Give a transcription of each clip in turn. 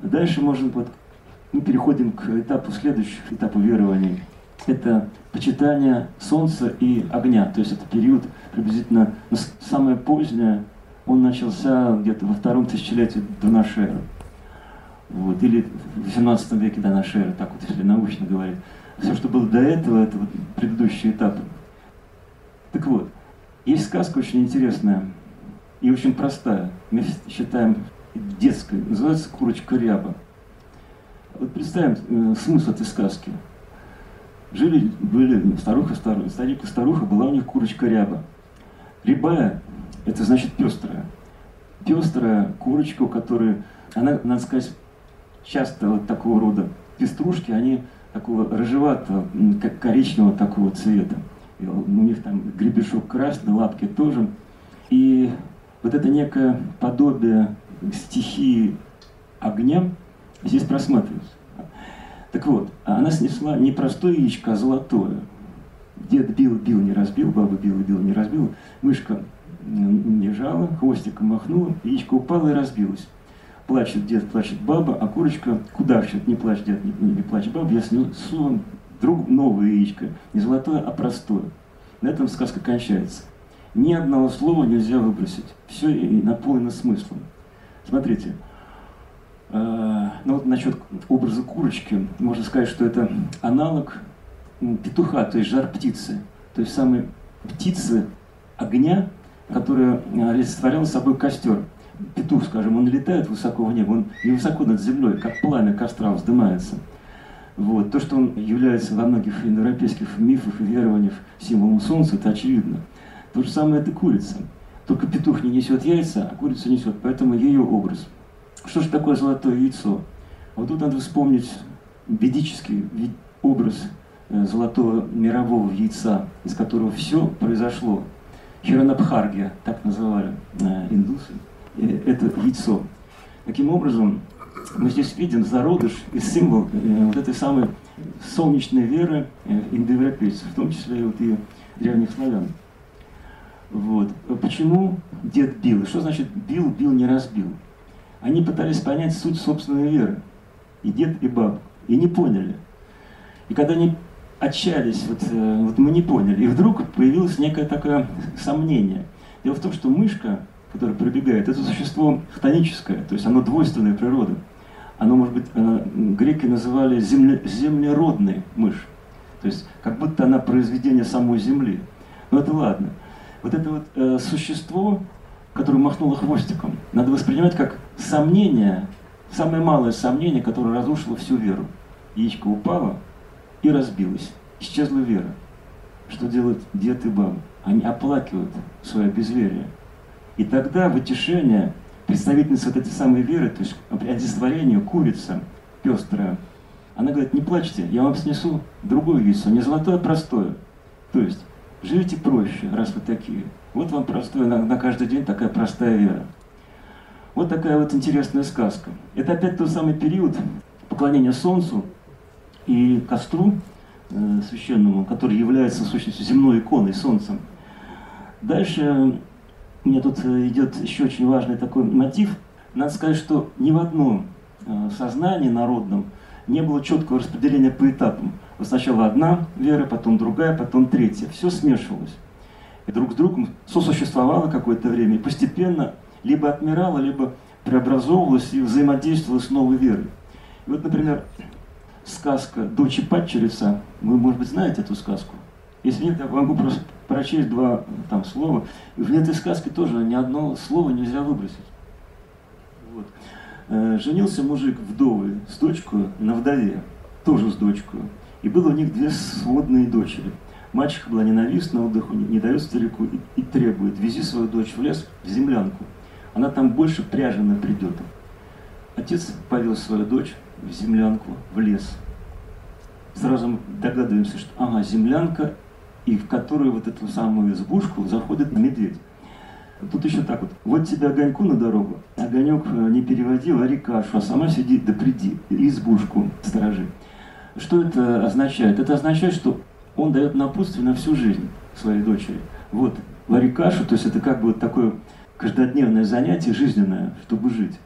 Дальше мы переходим к этапу следующих, этапу верований. Это почитание солнца и огня. То есть это период приблизительно, самое позднее, он начался где-то во втором тысячелетии до нашей эры. Или в 18 веке до нашей эры, так вот, если научно говорить. Все, что было до этого, это предыдущие этапы. Так вот, есть сказка очень интересная и очень простая. Мы считаем детской. Называется «Курочка Ряба». Вот представим смысл этой сказки. Были старик и старуха, была у них курочка Ряба. Рябая – это значит пестрая. Пестрая курочка, у которой, она, надо сказать, часто вот такого рода пеструшки, они такого рыжеватого, как коричневого такого цвета. И у них там гребешок красный, лапки тоже. И вот это некое подобие стихии огня здесь просматривается. Так вот, она снесла не простое яичко, а золотое. Дед бил, не разбил, баба била, не разбила. Мышка лежала, хвостиком махнула, яичко упало и разбилось. Плачет дед, плачет баба, а курочка кудахчет. Не плачь дед, не плачь баба, я снесу новое яичко. Не золотое, а простое. На этом сказка кончается. Ни одного слова нельзя выбросить. Все наполнено смыслом. Смотрите. Насчет образа курочки, можно сказать, что это аналог петуха, то есть жар-птицы. То есть самой птицы огня, которая олицетворяла собой костер. Петух, скажем, он летает высоко в небо, он не высоко над землей, как пламя костра вздымается. То, что он является во многих индоевропейских мифах и верованиях символом солнца, это очевидно. То же самое это курица. Только петух не несет яйца, а курица несет, поэтому ее образ. Что же такое золотое яйцо? Вот тут надо вспомнить ведический образ золотого мирового яйца, из которого все произошло. Хиранабхаргия, так называли индусы, это яйцо. Таким образом, мы здесь видим зародыш и символ вот этой самой солнечной веры индоевропейцев, в том числе и древних славян. Почему дед бил? Что значит бил, не разбил? Они пытались понять суть собственной веры, и дед, и баба, и не поняли. И когда они отчаялись, мы не поняли, и вдруг появилось некое такое сомнение. Дело в том, что мышка, которая пробегает, это существо хтоническое, то есть оно двойственной природы. Оно, может быть, греки называли землеродной мышь, то есть как будто она произведение самой земли. Но это ладно. Вот это существо, которое махнуло хвостиком, надо воспринимать как сомнение, самое малое сомнение, которое разрушило всю веру. Яичко упало и разбилось. Исчезла вера. Что делают дед и баба? Они оплакивают свое безверие. И тогда в утешение представительница вот этой самой веры, то есть олицетворение, курица пестрая, она говорит: не плачьте, я вам снесу другое яйцо, не золотое, а простое. То есть живите проще, раз вы такие. Вот вам простое, на каждый день такая простая вера. Вот такая вот интересная сказка. Это опять тот самый период поклонения солнцу и костру священному, который является в сущности земной иконой, солнцем. Дальше у меня тут идет еще очень важный такой мотив. Надо сказать, что ни в одном сознании народном не было четкого распределения по этапам. Вот сначала одна вера, потом другая, потом третья. Все смешивалось. И друг с другом сосуществовало какое-то время, и постепенно либо отмирало, либо преобразовывалось и взаимодействовало с новой верой. И вот, например, сказка «Дочь падчерица», вы, может быть, знаете эту сказку? Если нет, я могу просто прочесть два слова. И в этой сказке тоже ни одно слово нельзя выбросить. Женился мужик вдовый с дочкой на вдове, тоже с дочкой. И было у них две сводные дочери. Мачеха была ненавистна отдыху, не дает старику и требует: вези свою дочь в лес, в землянку. Она там больше пряжи придет. Отец повел свою дочь в землянку, в лес. Сразу мы догадываемся, что землянка, и в которую вот эту самую избушку заходит медведь. Тут еще так вот: вот тебе огоньку на дорогу, огонек не переводи, вари кашу, а сама сиди да приди, и избушку сторожи. Что это означает? Это означает, что он дает напутствие на всю жизнь своей дочери. Вот, вари кашу, то есть это как бы вот такое каждодневное занятие жизненное, чтобы жить.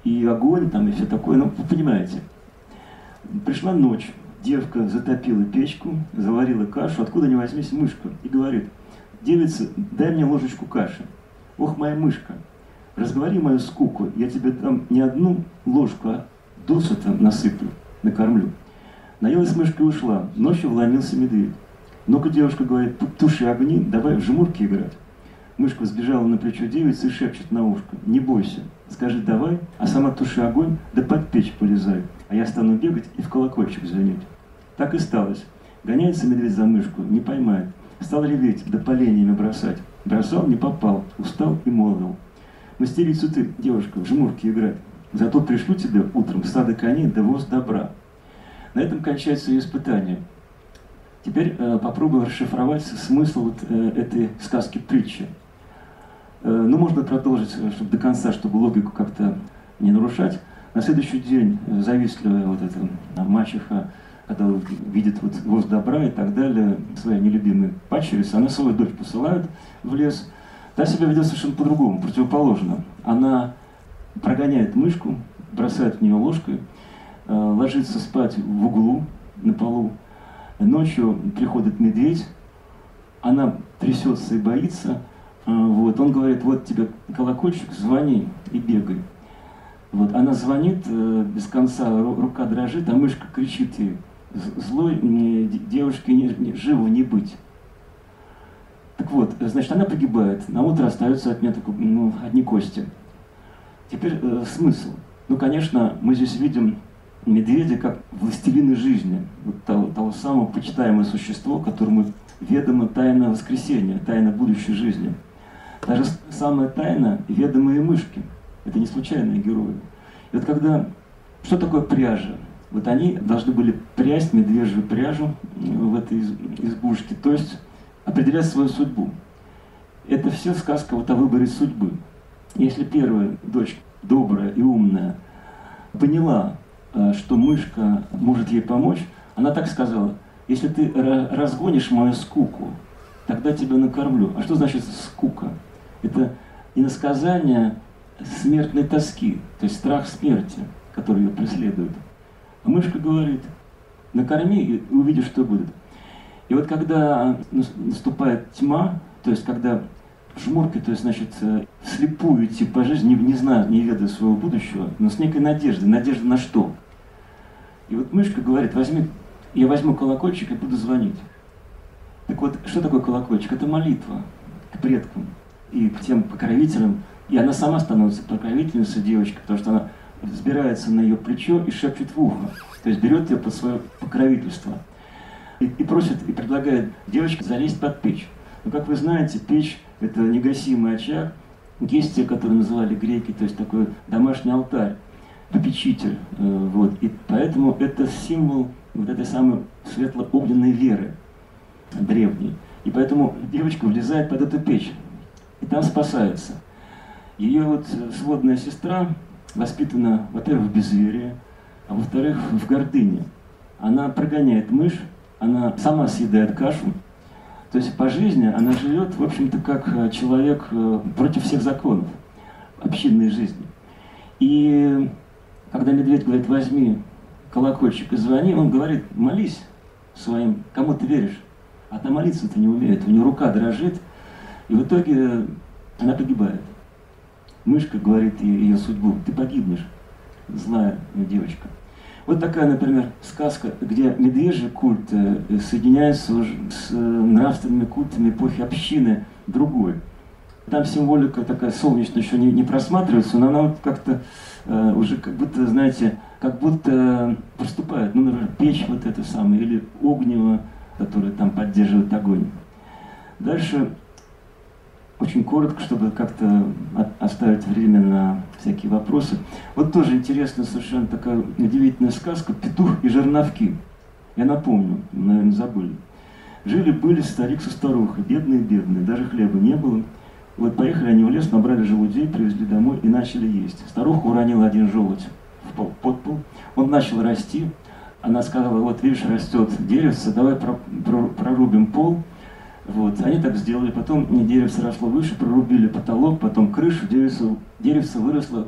и огонь там, и все такое, ну, вы понимаете. Пришла ночь, девка затопила печку, заварила кашу, откуда ни возьмись мышка, и говорит: девица, дай мне ложечку каши. Ох, моя мышка, разговори мою скуку, я тебе там не одну ложку, а досыта насыплю, накормлю. Наелась мышка и ушла, ночью вломился медведь. Ну-ка, девушка говорит: туши огни, давай в жмурки играть. Мышка сбежала на плечо девицы и шепчет на ушко: не бойся, скажи давай, а сама туши огонь, да под печь полезай, а я стану бегать и в колокольчик звонить. Так и сталось. Гоняется медведь за мышку, не поймает. Стал реветь, да поленьями бросать. Бросал, не попал, устал и молвил: мастерицу ты, девушка, в жмурки играть. Зато пришлю тебе утром стадо коней да воз добра. На этом кончается ее испытание. Теперь попробуем расшифровать смысл вот, этой сказки-притчи. Ну, можно продолжить, чтобы до конца, чтобы логику как-то не нарушать. На следующий день завистливая вот эта мачеха, когда видит вот воз добра и так далее, своей нелюбимой падчерицы, она свою дочь посылает в лес. Та себя ведет совершенно по-другому, противоположно. Она прогоняет мышку, бросает в нее ложкой, ложится спать в углу на полу. Ночью приходит медведь, она трясется и боится. Вот. Он говорит: вот тебе колокольчик, звони и бегай. Вот. Она звонит, без конца рука дрожит, а мышка кричит ей: злой девушке живо не быть. Так вот, значит, она погибает, на утро остается от нее только, одни кости. Теперь смысл. Ну, конечно, мы здесь видим медведя как властелина жизни, вот того самого почитаемого существа, которому ведома тайна воскресения, тайна будущей жизни. Даже самая тайна ведома и мышке. Это не случайные герои. И вот когда... Что такое пряжа? Вот они должны были прясть медвежью пряжу в этой избушке, то есть определять свою судьбу. Это все сказка вот о выборе судьбы. Если первая дочь, добрая и умная, поняла, что мышка может ей помочь, она так сказала: если ты разгонишь мою скуку, тогда тебя накормлю. А что значит скука? Это иносказание смертной тоски, то есть страх смерти, который ее преследует. А мышка говорит: накорми и увидишь, что будет. И вот когда наступает тьма, то есть когда жмурки, то есть, значит, вслепую идти по жизни, не зная, не ведая своего будущего, но с некой надеждой. Надежда на что? И вот мышка говорит: я возьму колокольчик и буду звонить. Так вот, что такое колокольчик? Это молитва к предкам и к тем покровителям. И она сама становится покровительницей девочки, потому что она взбирается на ее плечо и шепчет в ухо. То есть берет ее под свое покровительство. И просит, и предлагает девочке залезть под печь. Но, как вы знаете, печь – это негасимый очаг. Есть те, которые называли греки, то есть такой домашний алтарь, попечитель. Вот. И поэтому это символ вот этой самой светло-огненной веры древней. И поэтому девочка влезает под эту печь. И там спасается. Ее вот сводная сестра воспитана, во-первых, в безверии, а во-вторых, в гордыне. Она прогоняет мышь, она сама съедает кашу. То есть по жизни она живет, в общем-то, как человек против всех законов общинной жизни. И когда медведь говорит: возьми колокольчик и звони, он говорит: молись своим, кому ты веришь. А она молиться-то не умеет, у нее рука дрожит, и в итоге она погибает. Мышка говорит ее судьбу: ты погибнешь, злая девочка. Вот такая, например, сказка, где медвежий культ соединяется уже с нравственными культами эпохи общины другой. Там символика такая солнечная еще не просматривается, но она вот как-то уже как будто, знаете, как будто проступает. Ну, например, печь вот эта самая, или огнево, которое там поддерживает огонь. Дальше, очень коротко, чтобы как-то оставить время на всякие вопросы. Вот тоже интересная, совершенно такая удивительная сказка «Петух и жерновки». Я напомню, наверное, забыли. Жили-были старик со старухой, бедные-бедные, даже хлеба не было. Вот поехали они в лес, набрали желудей, привезли домой и начали есть. Старуха уронила один желудь под пол, он начал расти. Она сказала: вот видишь, растет деревце, давай прорубим пол. Вот. Они так сделали, потом деревце росло выше, прорубили потолок, потом крышу, деревце выросло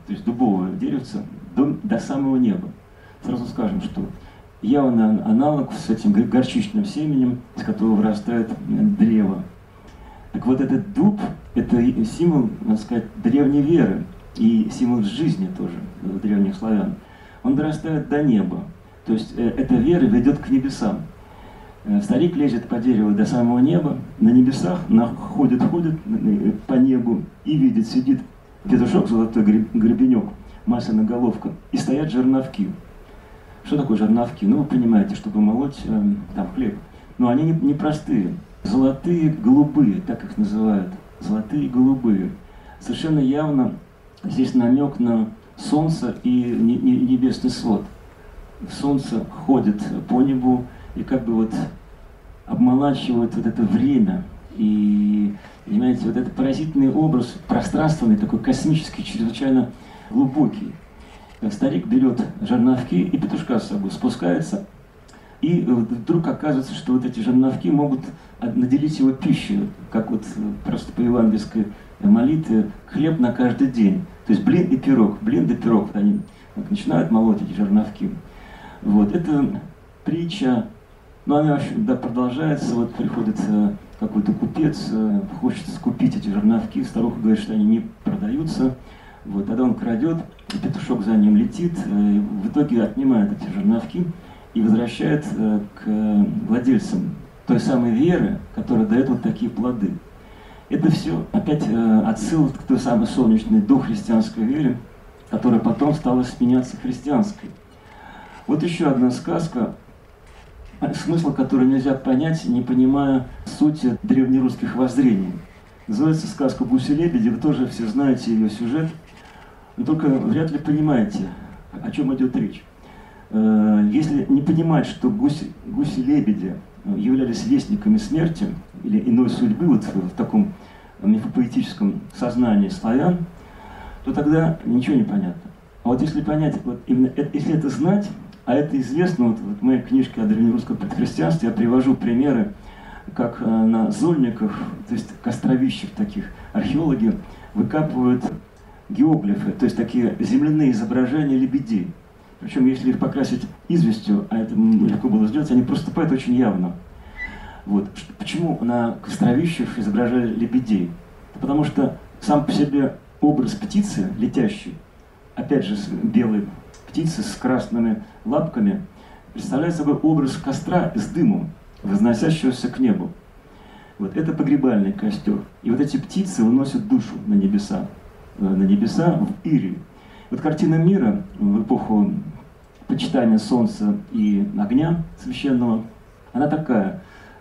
то есть дубовое деревце, до самого неба. Сразу скажем, что явно аналог с этим горчичным семенем, из которого вырастает древо. Так вот, этот дуб – это символ, надо сказать, древней веры и символ жизни тоже древних славян. Он дорастает до неба, то есть эта вера ведет к небесам. Старик лезет по дереву до самого неба, на небесах, ходит по небу и видит, сидит петушок, золотой гребенек, масляная головка, и стоят жерновки. Что такое жерновки? Ну, вы понимаете, чтобы молоть там хлеб. Но они не простые. Золотые, голубые, так их называют. Золотые, голубые. Совершенно явно здесь намек на солнце и небесный свод. Солнце ходит по небу и как бы вот обмолачивает вот это время. И, понимаете, вот этот поразительный образ, пространственный, такой космический, чрезвычайно глубокий. Старик берет жерновки и петушка с собой спускается, и вдруг оказывается, что вот эти жерновки могут наделить его пищей, как вот просто по евангельской молитве, хлеб на каждый день. То есть блин и пирог, блин да пирог. Вот они начинают молоть эти жерновки. Вот, это притча, но она вообще продолжается, вот приходит какой-то купец, хочет скупить эти жерновки, старуха говорит, что они не продаются. Вот, тогда он крадет, и петушок за ним летит, и в итоге отнимает эти жерновки и возвращает к владельцам той самой веры, которая дает вот такие плоды. Это все опять отсылка к той самой солнечной дохристианской вере, которая потом стала сменяться христианской. Вот еще одна сказка, смысл которой нельзя понять, не понимая сути древнерусских воззрений. Называется сказка «Гуси-лебеди», вы тоже все знаете ее сюжет, но только вряд ли понимаете, о чем идет речь. Если не понимать, что гуси-лебеди являлись вестниками смерти или иной судьбы вот в таком мифопоэтическом сознании славян, то тогда ничего не понятно. А вот если понять, вот именно если это знать, а это известно, вот в моей книжке о древнерусском предхристианстве я привожу примеры, как на Зольниках, то есть костровищах таких, археологи выкапывают геоглифы, то есть такие земляные изображения лебедей. Причем, если их покрасить известью, а это легко было сделать, они проступают очень явно. Вот. Почему на костровищах изображали лебедей? Потому что сам по себе образ птицы, летящей, опять же, белой птицы с красными лапками, представляет собой образ костра с дымом, возносящегося к небу. Вот. Это погребальный костер. И вот эти птицы уносят душу на небеса в Ирию. Вот картина мира в эпоху почитания солнца и огня священного, она такая.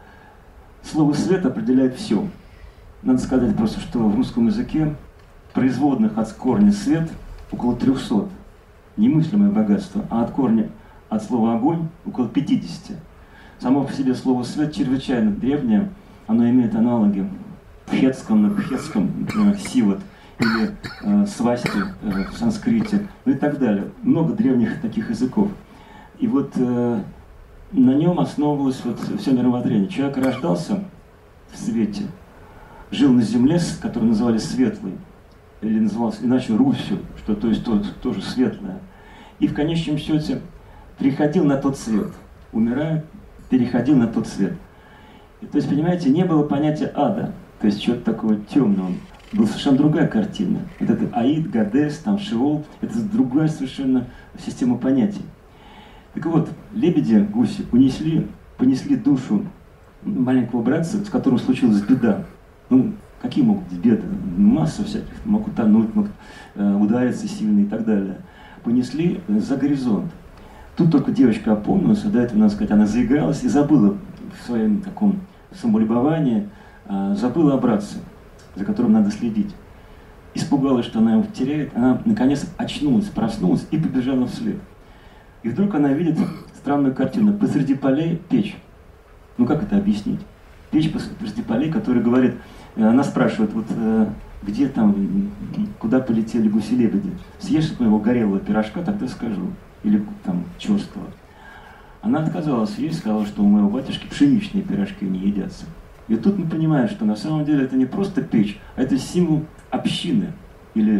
Слово «свет» определяет все. Надо сказать просто, что в русском языке производных от корня «свет» около 300. Немыслимое богатство. А от корня, от слова «огонь» около 50. Само по себе слово «свет» чрезвычайно древнее. Оно имеет аналоги в хетском, например, «сивот», или свасти в санскрите, ну и так далее. Много древних таких языков. И вот на нем основывалось вот все мировоззрение. Человек рождался в свете, жил на земле, которую называли светлой, или называлась иначе Русью, что то есть тоже светлое. И в конечном счете переходил на тот свет, умирая, переходил на тот свет. И, то есть, понимаете, не было понятия ада, то есть чего-то такого темного. Была совершенно другая картина. Вот это Аид, Гадес, там Шеол, это другая совершенно система понятий. Так вот, лебеди, гуси понесли душу маленького братца, с которым случилась беда. Ну, какие могут быть беды? Масса всяких. Могут тонуть, могут удариться сильно и так далее. Понесли за горизонт. Тут только девочка опомнилась, до этого, надо сказать, она заигралась и забыла в своем таком самолюбовании, забыла о братце, за которым надо следить. Испугалась, что она его теряет, она наконец очнулась, проснулась и побежала вслед. И вдруг она видит странную картину. Посреди полей печь. Ну как это объяснить? Печь посреди полей, которая говорит, она спрашивает, вот где там, куда полетели гуси-лебеди? Съешь от моего горелого пирожка, тогда скажу. Или там черствого. Она отказалась есть, сказала, что у моего батюшки пшеничные пирожки не едятся. И тут мы понимаем, что на самом деле это не просто печь, а это символ общины или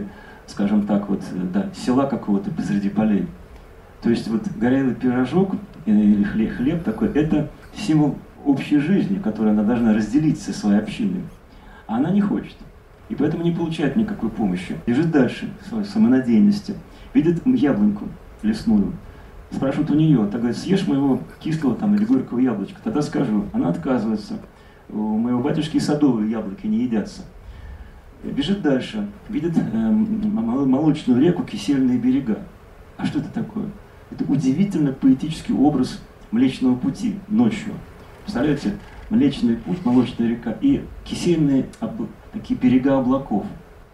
скажем так, вот, да, села какого-то посреди полей. То есть вот горелый пирожок или хлеб такой, это символ общей жизни, которую она должна разделить со своей общиной. А она не хочет. И поэтому не получает никакой помощи. Бежит дальше в своей самонадеянности. Видит яблоньку лесную. Спрашивают у нее, так говорит, съешь моего кислого там, или горького яблочка. Тогда скажу, она отказывается. У моего батюшки садовые яблоки не едятся. Бежит дальше, видит молочную реку, кисельные берега. А что это такое? Это удивительно поэтический образ Млечного Пути ночью. Представляете, Млечный Путь, молочная река и кисельные такие берега облаков.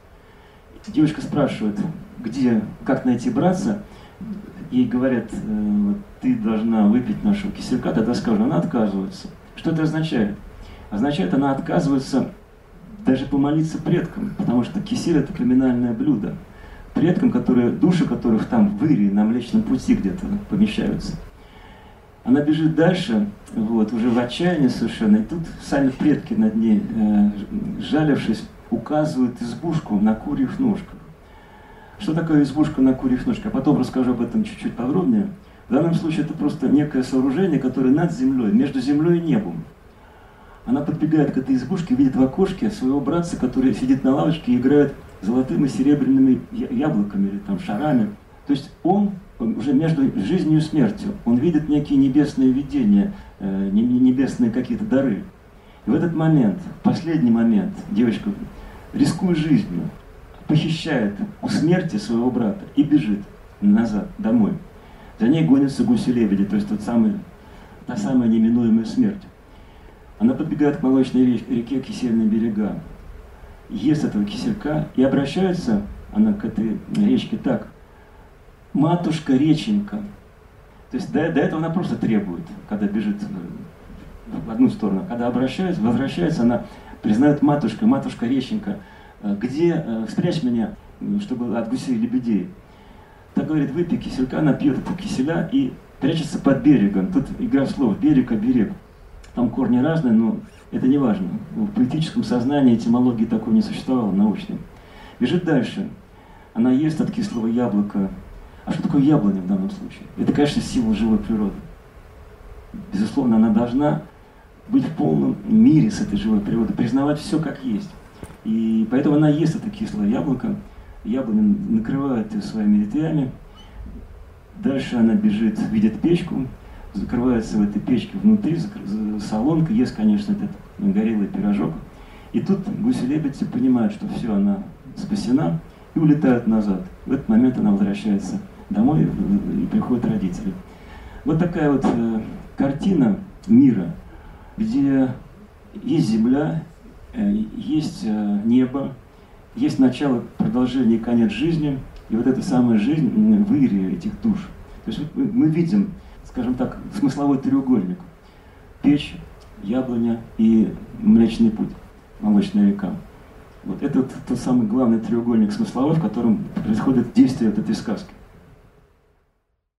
Девушка спрашивает, где, как найти братца. Ей говорят, ты должна выпить нашего киселька, тогда скажу, она отказывается. Что это означает? Означает, она отказывается даже помолиться предкам, потому что кисель – это поминальное блюдо. Предкам, души которых там в Ирии, на Млечном Пути где-то помещаются. Она бежит дальше, вот, уже в отчаянии совершенно, и тут сами предки над ней, жалившись, указывают избушку на курьих ножках. Что такое избушка на курьих ножках? Я потом расскажу об этом чуть-чуть подробнее. В данном случае это просто некое сооружение, которое над землей, между землей и небом. Она подбегает к этой избушке, видит в окошке своего братца, который сидит на лавочке и играет золотыми и серебряными яблоками или там шарами. То есть он уже между жизнью и смертью. Он видит некие небесные видения, небесные какие-то дары. И в этот момент, в последний момент, девочка, рискуя жизнью, похищает у смерти своего брата и бежит назад, домой. За ней гонятся гуси-лебеди, то есть та самая неминуемая смерть. Она подбегает к молочной реке, кисельные берега, ест этого киселька и обращается она к этой речке так: матушка реченька. То есть до этого она просто требует, когда бежит в одну сторону. Когда возвращается, она признает матушка, матушка реченька, где спрячь меня, чтобы от гусей и лебедей. Так говорит, выпей киселька, она пьет этого киселя и прячется под берегом. Тут игра слов, берег, берег. Там корни разные, но это не важно. В поэтическом сознании этимологии такой не существовало, научной. Бежит дальше. Она ест от кислого яблока. А что такое яблоня в данном случае? Это, конечно, символ живой природы. Безусловно, она должна быть в полном мире с этой живой природой, признавать все как есть. И поэтому она ест это кислое яблоко. Яблоня накрывает ее своими ветвями. Дальше она бежит, видит печку, закрывается в этой печке внутри, солонка, ест, конечно, этот горелый пирожок. И тут гуси-лебеди понимают, что все, она спасена, и улетают назад. В этот момент она возвращается домой, и приходят родители. Вот такая вот картина мира, где есть земля, есть небо, есть начало, продолжение и конец жизни, и вот эта самая жизнь в ире этих душ. То есть мы видим, скажем так, смысловой треугольник. Печь, яблоня и Млечный Путь, молочная река. Вот это тот самый главный треугольник смысловой, в котором происходит действие вот этой сказки.